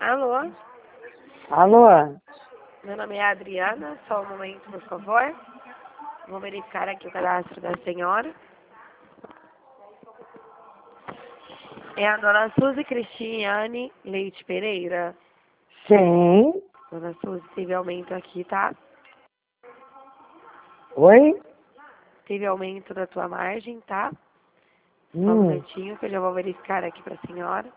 Alô? Alô? Meu nome é Adriana, só um momento, por favor. Vou verificar aqui o cadastro da senhora. É a dona Suzy Cristiane Leite Pereira. Sim. Dona Suzy, teve aumento aqui, tá? Oi? Teve aumento da tua margem, tá? Só um minutinho que eu já vou verificar aqui pra senhora.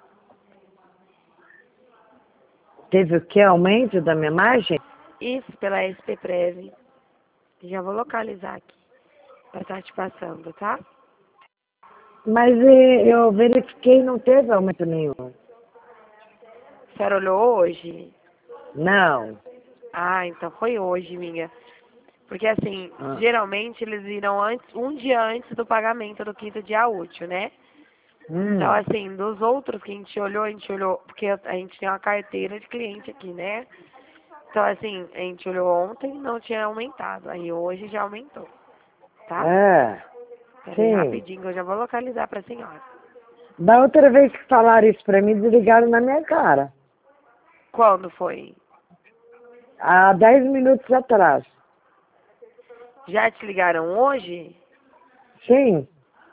Teve o que? Aumento da minha margem? Isso, pela SPPrev. Já vou localizar aqui pra estar te passando, tá? Mas eu verifiquei e não teve aumento nenhum. A senhora olhou hoje? Não. Ah, então foi hoje, minha. Porque assim, Ah. geralmente eles viram antes, um dia antes do pagamento do quinto dia útil, né? Então, assim, dos outros que a gente olhou, porque a gente tem uma carteira de cliente aqui, né? Então, assim, a gente olhou ontem e não tinha aumentado. Aí hoje já aumentou, tá? É. Peraí, Sim. rapidinho, eu já vou localizar pra senhora. Da outra vez que falaram isso pra mim, desligaram na minha cara. Quando foi? Há 10 minutos atrás. Já te ligaram hoje? Sim.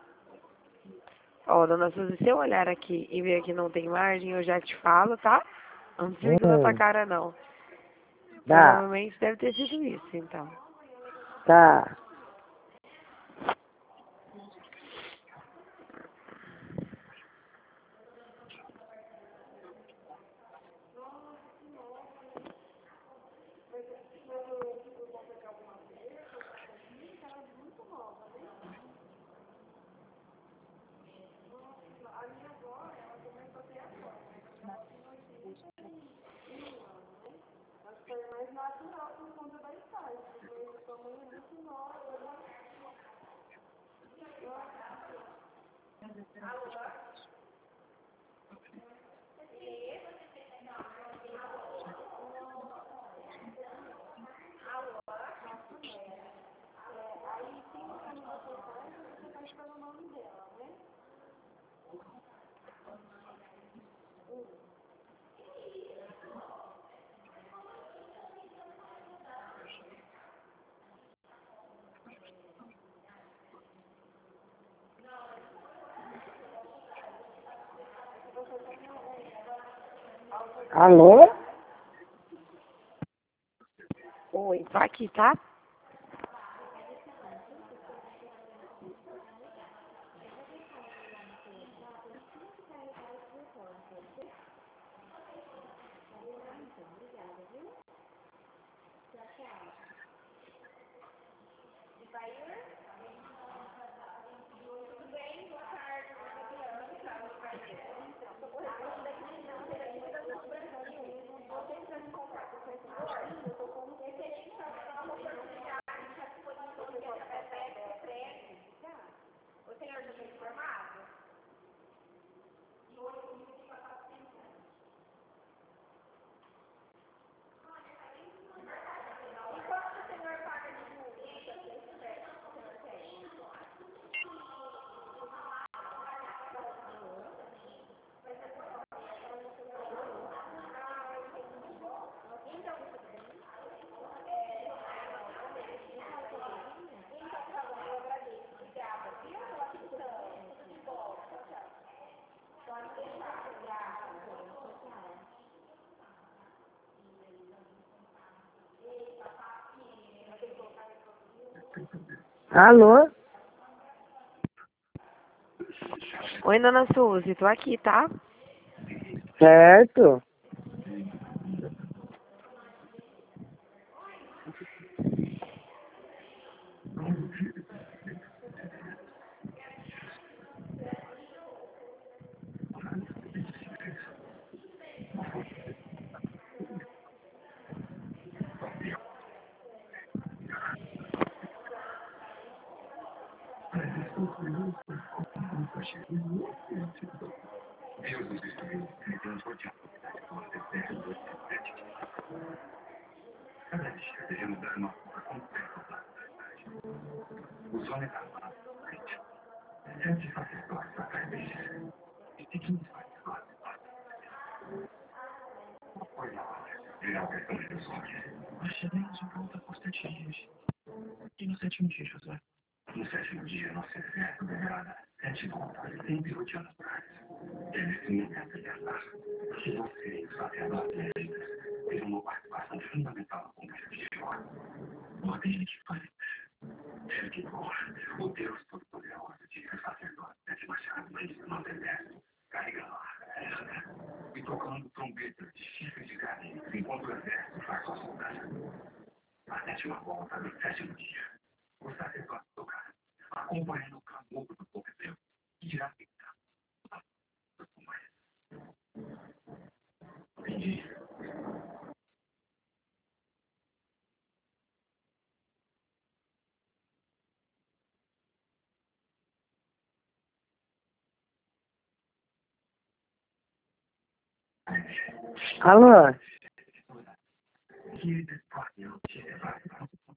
Ó, dona Suzy, se eu olhar aqui e ver que não tem margem, eu já te falo, tá? Não desligo na tua cara, não. Tá. Provavelmente deve ter sido isso, então. Tá. Alô? Oi, tá aqui, tá? Alô? Oi, dona Suzy, tô aqui, tá? Certo. Nós chegamos de volta por 7 dias. E no 7º dia, Josué? No 7º dia, nosso exército deverá 7 voltas, 108 anos atrás. Eles tinham que acreditar que você e os sacerdotes levitas teriam uma participação fundamental na conquista de Jericó. Ordem que fale. Jericó, o Deus Todo-Poderoso, disse aos sacerdotes 7 machados na do nosso exército, carregando a arca e tocando trombetas de chifres de carne, enquanto o exército faz suas voltas. Na 7ª volta do 7º dia, os sacerdotes tocaram, acompanhando o clamor do povo hebreu, que irá ficar. Entendi. Alô? Que eles podem te levar para